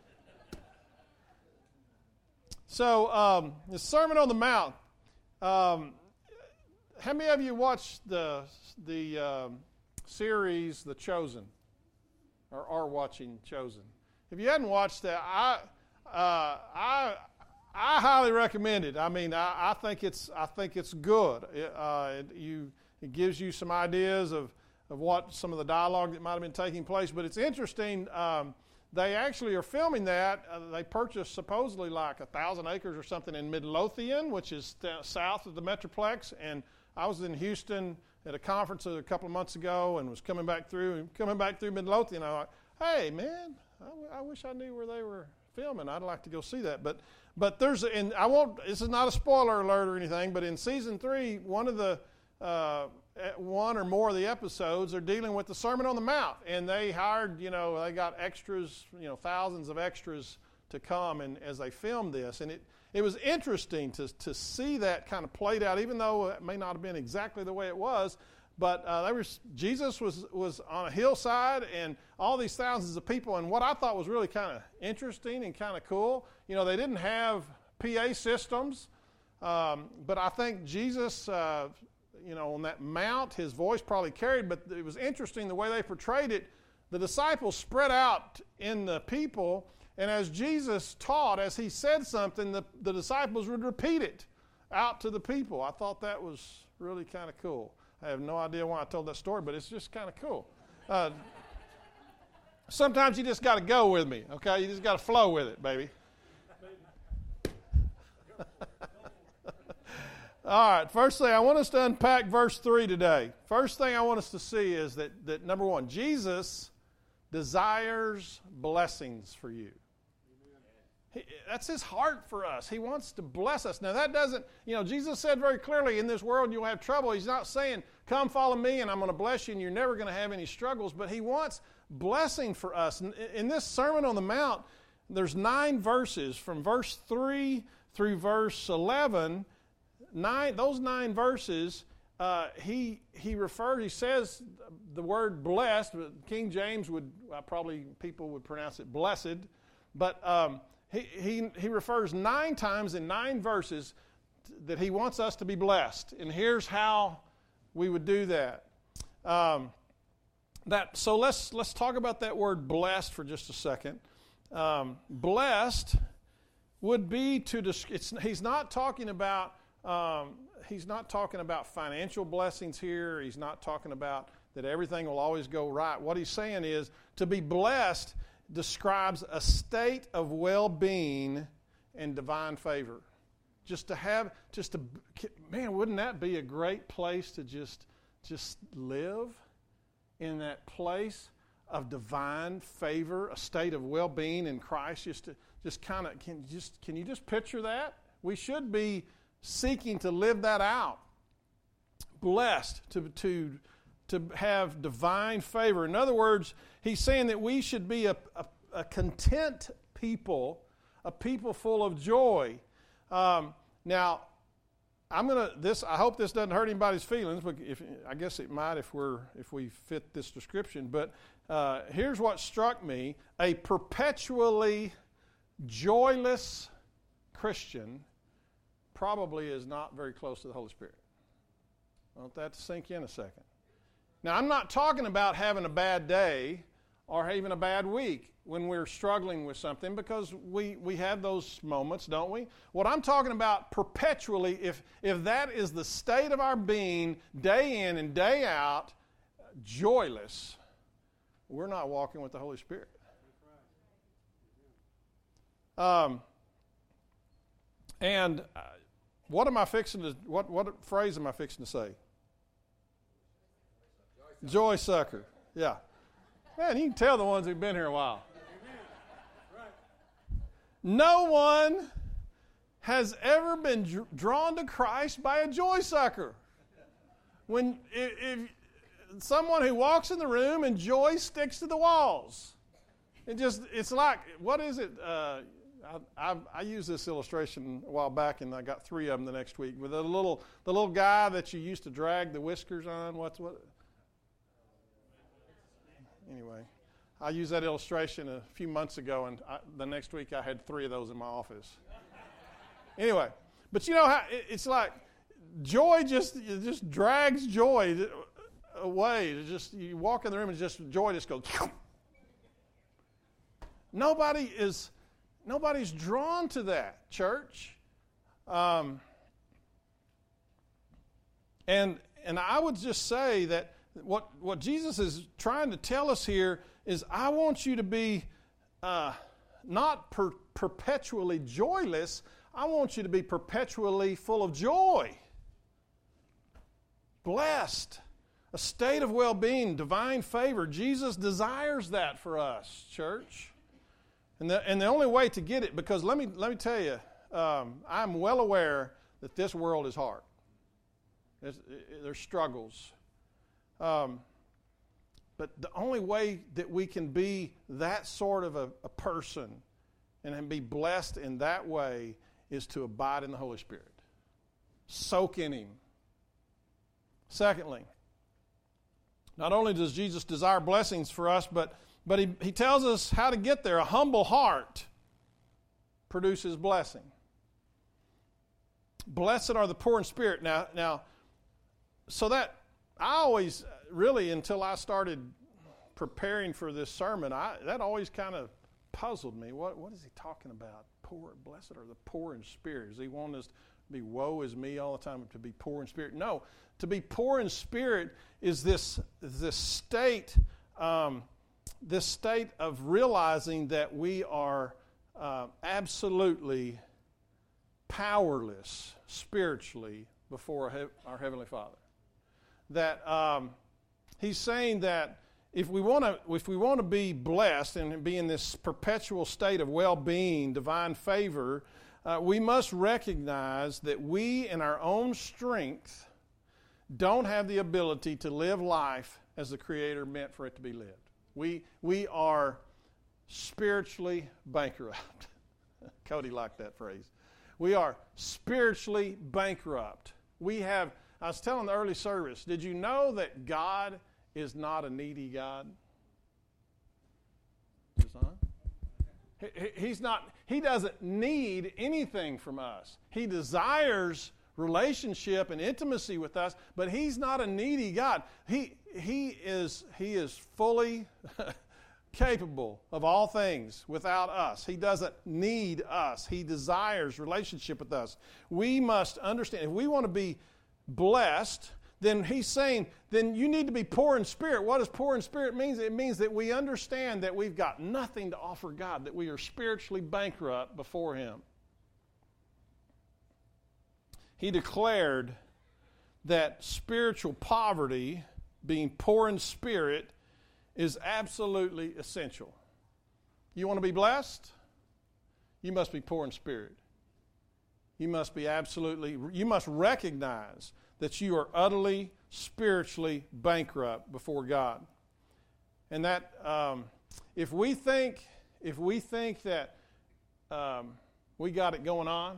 So um, the Sermon on the Mount. Um, how many of you watched the the um, series The Chosen, or are watching Chosen? If you hadn't watched that, I uh, I I highly recommend it. I mean, I, I think it's I think it's good. It, uh, it, you it gives you some ideas of of what some of the dialogue that might have been taking place. But it's interesting. Um, they actually are filming that. Uh, they purchased supposedly like a thousand acres or something in Midlothian, which is th- south of the Metroplex. And I was in Houston at a conference a couple of months ago and was coming back through coming back through Midlothian. I thought, hey man, I, w- I wish I knew where they were filming. I'd like to go see that. But but there's a, and I won't. This is not a spoiler alert or anything. But in season three, one of the uh, one or more of the episodes are dealing with the Sermon on the Mount, and they hired, you know, they got extras, you know, thousands of extras to come and as they filmed this, and it it was interesting to to see that kind of played out, even though it may not have been exactly the way it was. but uh, they were, Jesus was, was on a hillside and all these thousands of people. And what I thought was really kind of interesting and kind of cool, you know, they didn't have P A systems, um, but I think Jesus, uh, you know, on that mount, his voice probably carried, but it was interesting the way they portrayed it. The disciples spread out in the people, and as Jesus taught, as he said something, the, the disciples would repeat it out to the people. I thought that was really kind of cool. I have no idea why I told that story, but it's just kind of cool. Uh, sometimes you just got to go with me, okay? You just got to flow with it, baby. All right, first thing, I want us to unpack verse three today. First thing I want us to see is that, that number one, Jesus desires blessings for you. He, that's his heart for us. He wants to bless us. Now that doesn't, you know, Jesus said very clearly, in this world you'll have trouble. He's not saying, come follow me and I'm going to bless you and you're never going to have any struggles, but he wants blessing for us. In, in this Sermon on the Mount, there's nine verses from verse three through verse eleven. Nine, those nine verses, uh, he he refers, he says the word blessed. King James would, uh, probably people would pronounce it blessed, but um, He, he, he refers nine times in nine verses that he wants us to be blessed. And here's how we would do that. Um, that so let's let's talk about that word blessed for just a second. Um, blessed would be to, it's, he's not talking about, um, he's not talking about financial blessings here. He's not talking about that everything will always go right. What he's saying is to be blessed describes a state of well-being and divine favor. Just to have, just to, man, wouldn't that be a great place to just, just live in that place of divine favor, a state of well-being in Christ? Just to, just kind of, can just, can you just picture that? We should be seeking to live that out. Blessed to to. to have divine favor. In other words, he's saying that we should be a, a, a content people, a people full of joy. Um, now, I'm gonna this. I hope this doesn't hurt anybody's feelings, but if, I guess it might if we're if we fit this description. But uh, here's what struck me: a perpetually joyless Christian probably is not very close to the Holy Spirit. I want that to sink in a second. Now, I'm not talking about having a bad day or even a bad week when we're struggling with something, because we, we have those moments, don't we? What I'm talking about perpetually, if, if that is the state of our being day in and day out, joyless, we're not walking with the Holy Spirit. Um, and uh, what am I fixing to, what, what phrase am I fixing to say? Joy sucker. Yeah. Man, you can tell the ones who've been here a while. No one has ever been dr- drawn to Christ by a joy sucker. When if, if someone who walks in the room and joy sticks to the walls, it just it's like, what is it? Uh, I, I, I used this illustration a while back, and I got three of them the next week with the little the little guy that you used to drag the whiskers on. What's what? Anyway, I used that illustration a few months ago, and I, the next week I had three of those in my office. Anyway, but you know how it, it's like joy just it just drags joy away. It just you walk in the room and just joy just goes. Nobody is nobody's drawn to that, church. Um, and and I would just say that. What what Jesus is trying to tell us here is, I want you to be uh, not per, perpetually joyless. I want you to be perpetually full of joy. Blessed. A state of well-being, divine favor. Jesus desires that for us, church. And the, and the only way to get it, because let me, let me tell you, um, I'm well aware that this world is hard. There's, there's struggles. Um, but the only way that we can be that sort of a, a person and be blessed in that way is to abide in the Holy Spirit. Soak in Him. Secondly, Not only does Jesus desire blessings for us, but, but he, he tells us how to get there. A humble heart produces blessing. Blessed are the poor in spirit. Now, now, so that, I always, really, until I started preparing for this sermon, I, that always kind of puzzled me. What, what is he talking about? Poor, blessed are the poor in spirit. Does he want us to be woe is me all the time, to be poor in spirit? No. To be poor in spirit is this, this state, um, this state of realizing that we are uh, absolutely powerless spiritually before our Heavenly Father. That um, he's saying that if we want to, if we want to be blessed and be in this perpetual state of well-being, divine favor, uh, we must recognize that we, in our own strength, don't have the ability to live life as the Creator meant for it to be lived. We we are spiritually bankrupt. Cody liked that phrase. We are spiritually bankrupt. We have, I was telling the early service, did you know that God is not a needy God? He, he's not, he doesn't need anything from us. He desires relationship and intimacy with us, but he's not a needy God. He, he, is, he is fully capable of all things without us. He doesn't need us. He desires relationship with us. We must understand, if we want to be blessed, then he's saying, then you need to be poor in spirit. What does poor in spirit mean? It means that we understand that we've got nothing to offer God, that we are spiritually bankrupt before him. He declared that spiritual poverty, being poor in spirit, is absolutely essential. You want to be blessed? You must be poor in spirit. You must be absolutely, you must recognize that you are utterly, spiritually bankrupt before God. And that, um, if we think, if we think that um, we got it going on,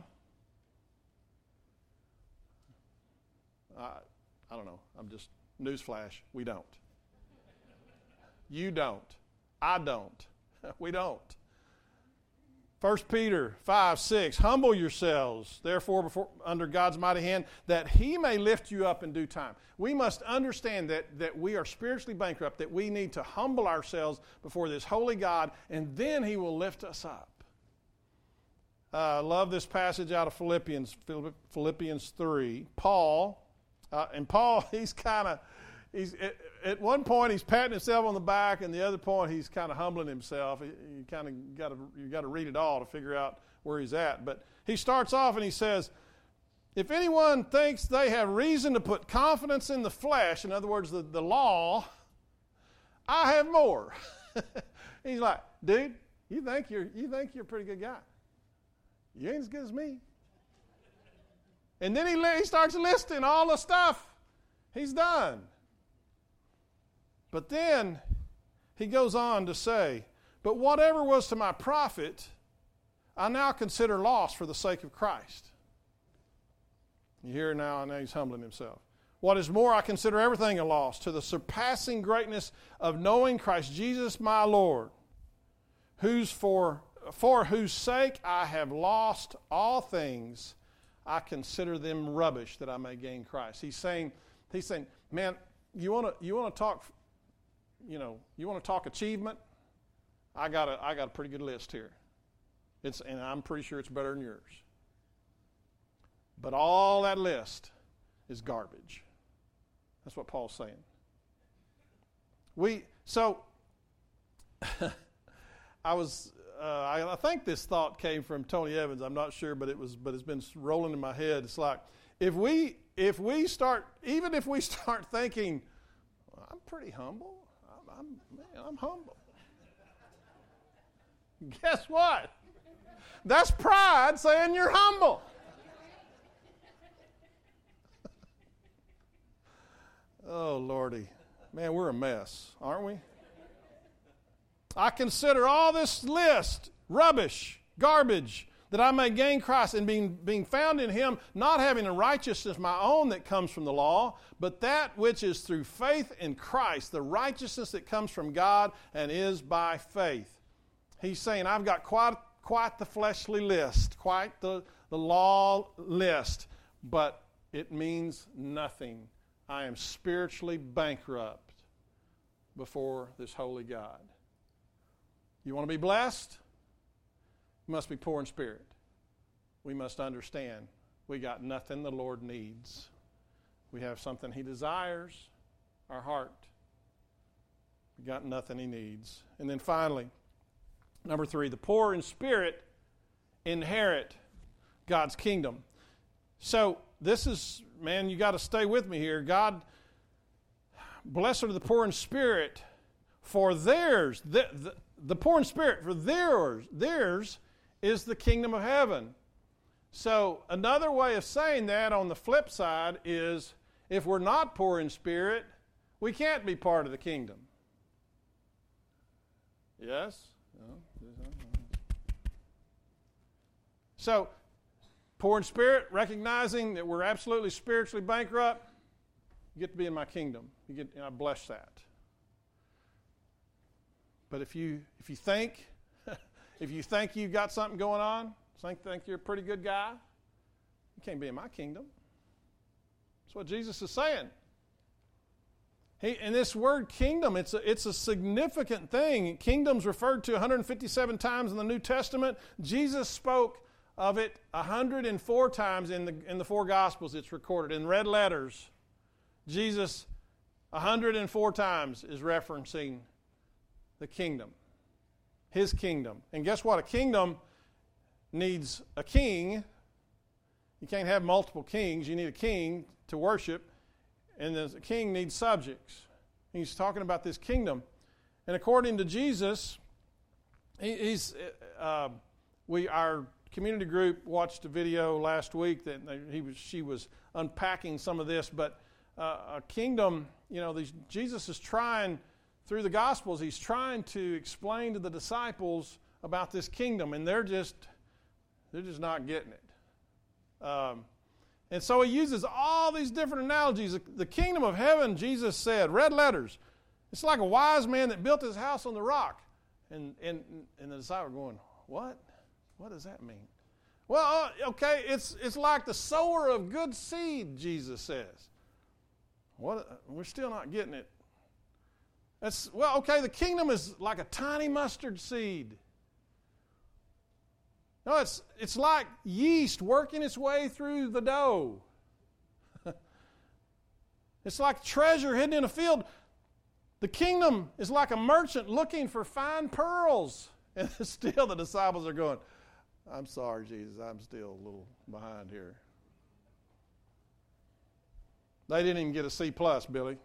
I, I don't know, I'm just, newsflash, we don't. You don't. I don't. We don't. First Peter five, six, humble yourselves, therefore, before, under God's mighty hand, that he may lift you up in due time. We must understand that, that we are spiritually bankrupt, that we need to humble ourselves before this holy God, and then he will lift us up. Uh, I love this passage out of Philippians, Philippians three. Paul, uh, and Paul, he's kind of, he's at, at one point he's patting himself on the back, and the other point he's kind of humbling himself. He, you kind of got to you got to read it all to figure out where he's at. But he starts off and he says, if anyone thinks they have reason to put confidence in the flesh, in other words, the, the law, I have more. He's like, dude, you think you're you think you're a pretty good guy. You ain't as good as me. And then he, he starts listing all the stuff he's done. But then he goes on to say, but whatever was to my profit, I now consider loss for the sake of Christ. You hear now, now he's humbling himself. What is more, I consider everything a loss to the surpassing greatness of knowing Christ Jesus my Lord, whose for, for whose sake I have lost all things. I consider them rubbish that I may gain Christ. He's saying, he's saying, man, you want to you want to talk, you know, you want to talk achievement? I got a I got a pretty good list here. It's and I'm pretty sure it's better than yours. But all that list is garbage. That's what Paul's saying. We so I was. Uh, I, I think this thought came from Tony Evans. I'm not sure, but it was. But it's been rolling in my head. It's like if we if we start, even if we start thinking, well, I'm pretty humble. I'm, I'm man, I'm humble. Guess what? That's pride saying you're humble. Oh Lordy, man, we're a mess, aren't we? I consider all this list rubbish, garbage, that I may gain Christ, and being, being found in him, not having a righteousness of my own that comes from the law, but that which is through faith in Christ, the righteousness that comes from God and is by faith. He's saying, I've got quite, quite the fleshly list, quite the, the law list, but it means nothing. I am spiritually bankrupt before this holy God. You want to be blessed? You must be poor in spirit. We must understand we got nothing the Lord needs. We have something he desires, our heart. We got nothing he needs. And then finally, number three, the poor in spirit inherit God's kingdom. So this is, man, you got to stay with me here. God, blessed are the poor in spirit, for theirs, the, the, the poor in spirit, for theirs, theirs is the kingdom of heaven. So another way of saying that on the flip side is, if we're not poor in spirit, we can't be part of the kingdom. Yes? No. So, poor in spirit, recognizing that we're absolutely spiritually bankrupt, you get to be in my kingdom. You get, and I bless that. But if you if you think if you think you've got something going on, think think you're a pretty good guy, you can't be in my kingdom. That's what Jesus is saying. He, and this word kingdom, it's a, it's a significant thing. Kingdom's referred to one hundred fifty-seven times in the New Testament. Jesus spoke of it one hundred four times in the in the four Gospels. It's recorded in red letters. Jesus one hundred four times is referencing the kingdom, his kingdom. And guess what? A kingdom needs a king. You can't have multiple kings. You need a king to worship, and the king needs subjects. He's talking about this kingdom. And according to Jesus, he, he's uh, we our community group watched a video last week that he was she was unpacking some of this, but uh, a kingdom, you know, these, Jesus is trying through the Gospels, he's trying to explain to the disciples about this kingdom, and they're just they're just not getting it. Um, and so he uses all these different analogies. The, the kingdom of heaven, Jesus said, red letters, it's like a wise man that built his house on the rock. And and and the disciples are going, what? What does that mean? Well, uh, okay, it's it's like the sower of good seed, Jesus says. What? We're still not getting it. That's, well, okay, the kingdom is like a tiny mustard seed. No, it's it's like yeast working its way through the dough. It's like treasure hidden in a field. The kingdom is like a merchant looking for fine pearls. And still the disciples are going, I'm sorry, Jesus, I'm still a little behind here. They didn't even get a C plus, Billy.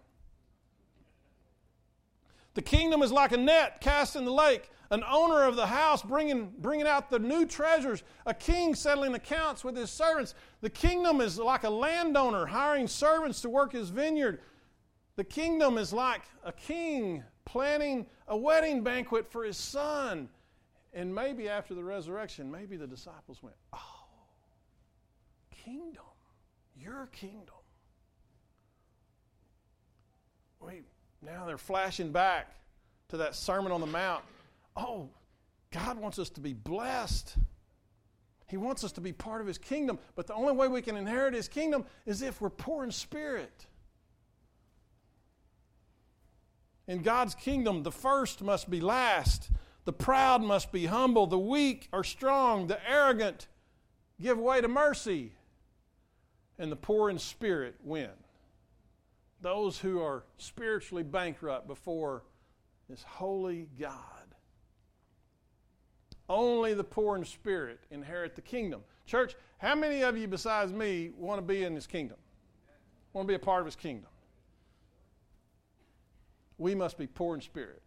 The kingdom is like a net cast in the lake, an owner of the house bringing, bringing out the new treasures, a king settling accounts with his servants. The kingdom is like a landowner hiring servants to work his vineyard. The kingdom is like a king planning a wedding banquet for his son. And maybe after the resurrection, maybe the disciples went, oh, kingdom, your kingdom. Wait. Now they're flashing back to that Sermon on the Mount. Oh, God wants us to be blessed. He wants us to be part of his kingdom. But the only way we can inherit his kingdom is if we're poor in spirit. In God's kingdom, the first must be last. The proud must be humble. The weak are strong. The arrogant give way to mercy. And the poor in spirit win. Those who are spiritually bankrupt before this holy God. Only the poor in spirit inherit the kingdom. Church, how many of you besides me want to be in his kingdom? Want to be a part of his kingdom? We must be poor in spirit.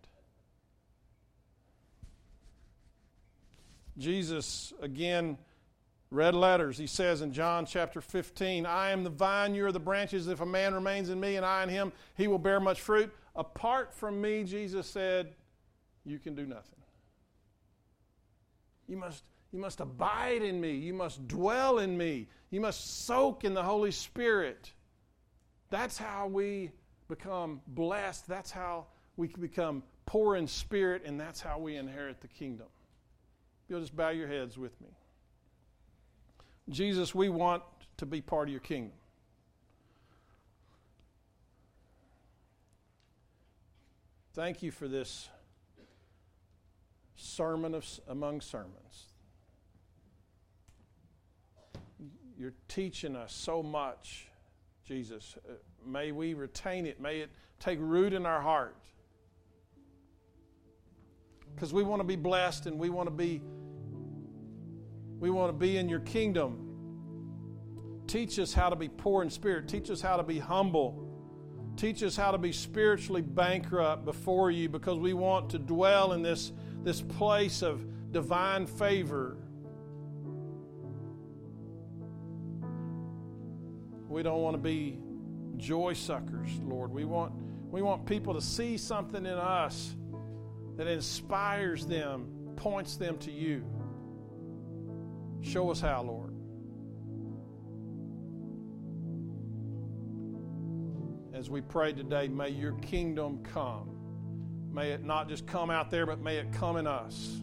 Jesus, again, red letters, he says in John chapter fifteen, I am the vine, you are the branches. If a man remains in me and I in him, he will bear much fruit. Apart from me, Jesus said, you can do nothing. You must, You must abide in me. You must dwell in me. You must soak in the Holy Spirit. That's how we become blessed. That's how we can become poor in spirit, and that's how we inherit the kingdom. You'll just bow your heads with me. Jesus, we want to be part of your kingdom. Thank you for this sermon of, among sermons. You're teaching us so much, Jesus. Uh, may we retain it. May it take root in our heart. Because we want to be blessed and we want to be we want to be in your kingdom. Teach us how to be poor in spirit. Teach us how to be humble. Teach us how to be spiritually bankrupt before you, because we want to dwell in this, this place of divine favor. We don't want to be joy suckers, Lord. We want, we want people to see something in us that inspires them, points them to you. Show us how, Lord. As we pray today, may your kingdom come. May it not just come out there, but may it come in us.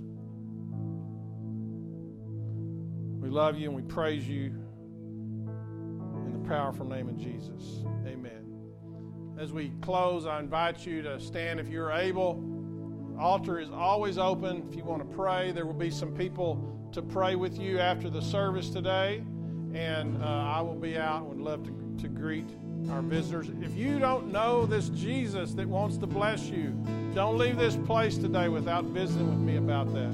We love you and we praise you in the powerful name of Jesus. Amen. As we close, I invite you to stand if you're able. The altar is always open. If you want to pray, there will be some people to pray with you after the service today. And uh, I will be out and would love to, to greet our visitors. If you don't know this Jesus that wants to bless you, don't leave this place today without visiting with me about that.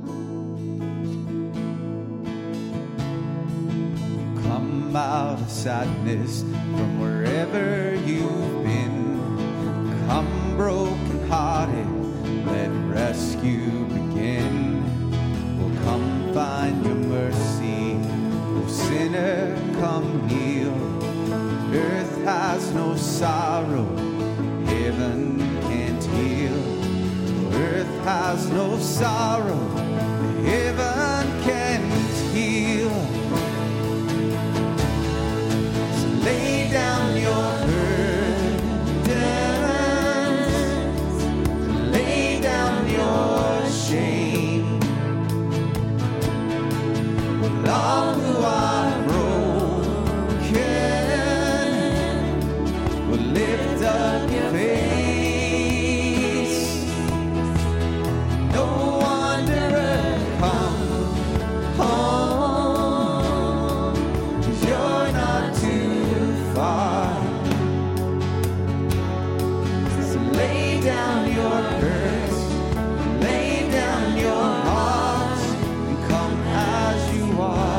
Come out of sadness from wherever you've been. Come broken-hearted, let rescue begin. Well, come find your mercy, oh sinner, come kneel. Earth has no sorrow, heaven can't heal. Earth has no sorrow, heaven can't heal. So lay down your burdens, lay down your shame. Well, all who are lift up your face. No wanderer, come home, 'cause you're not too far. So lay down your burdens, lay down your hearts, and come as you are.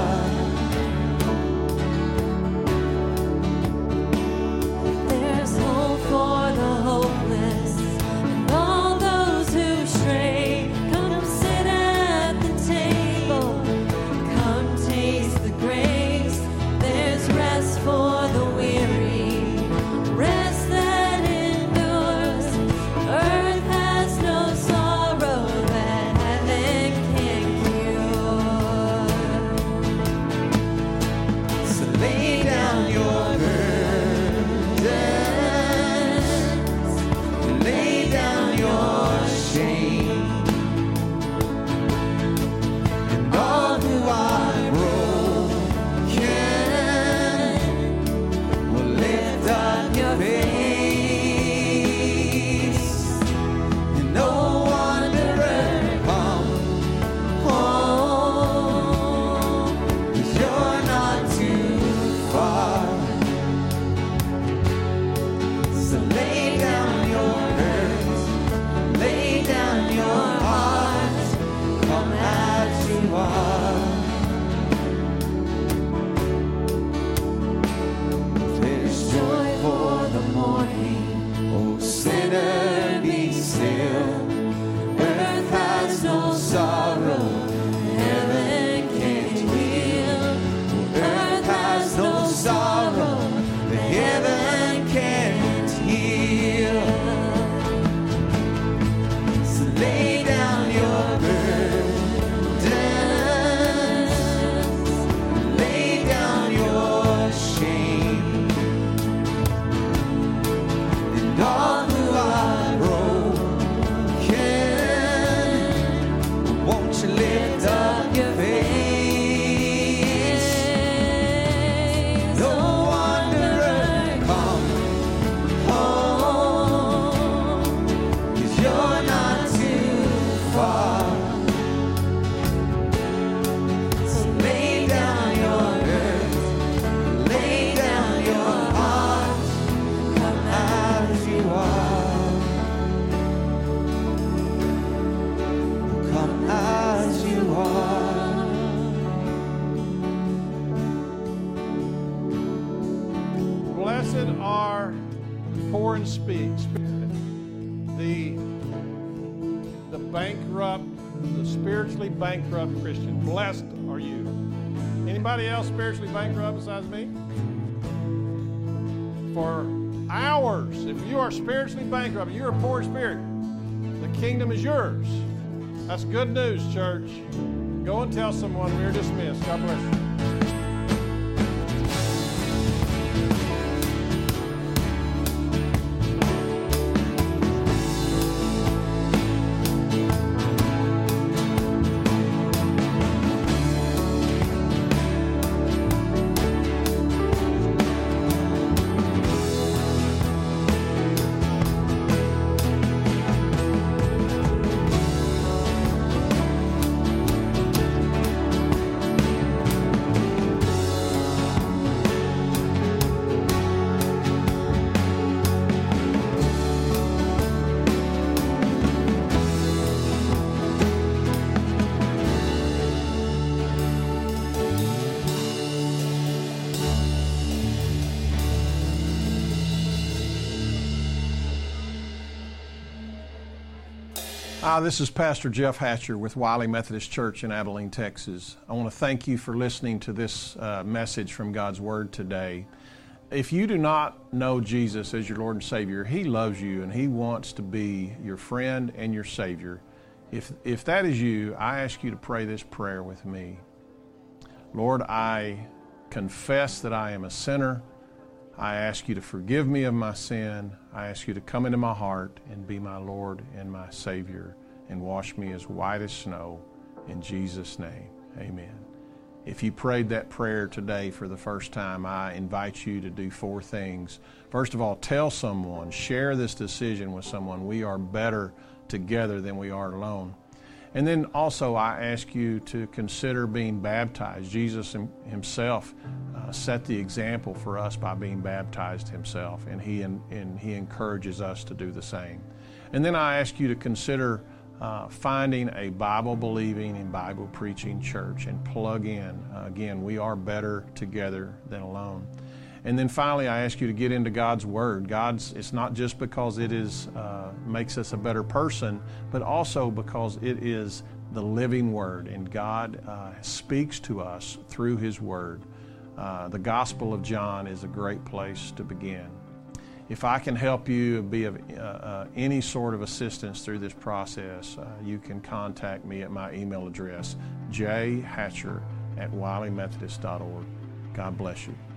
For the hopeless and all those who stray, come sit at the table, come taste the grace. There's rest for the weary, rest that endures. Earth and all who are broken. Won't you lift up your face? No wanderer, come home, 'cause you're not too far. So lay down your earth, lay down your heart, come as you are, come as you are. Blessed are the poor in spirit, the the bankrupt, the spiritually bankrupt Christian. Blessed are you. Anybody else spiritually bankrupt besides me? For hours, if you are spiritually bankrupt, you're a poor spirit, the kingdom is yours. That's good news, church. Go and tell someone we're dismissed. God bless you. Hi, this is Pastor Jeff Hatcher with Wiley Methodist Church in Abilene, Texas. I want to thank you for listening to this uh, message from God's Word today. If you do not know Jesus as your Lord and Savior, He loves you and He wants to be your friend and your Savior. If, if that is you, I ask you to pray this prayer with me. Lord, I confess that I am a sinner. I ask you to forgive me of my sin. I ask you to come into my heart and be my Lord and my Savior and wash me as white as snow. In Jesus' name, amen. If you prayed that prayer today for the first time, I invite you to do four things. First of all, tell someone, share this decision with someone. We are better together than we are alone. And then also I ask you to consider being baptized. Jesus himself uh, set the example for us by being baptized himself, and he, and, and he encourages us to do the same. And then I ask you to consider uh, finding a Bible-believing and Bible-preaching church and plug in. Uh, again, we are better together than alone. And then finally, I ask you to get into God's Word. God's, it's not just because it is uh, makes us a better person, but also because it is the living Word, and God uh, speaks to us through His Word. Uh, the Gospel of John is a great place to begin. If I can help you be of uh, uh, any sort of assistance through this process, uh, you can contact me at my email address, j hatcher at wiley methodist dot org. God bless you.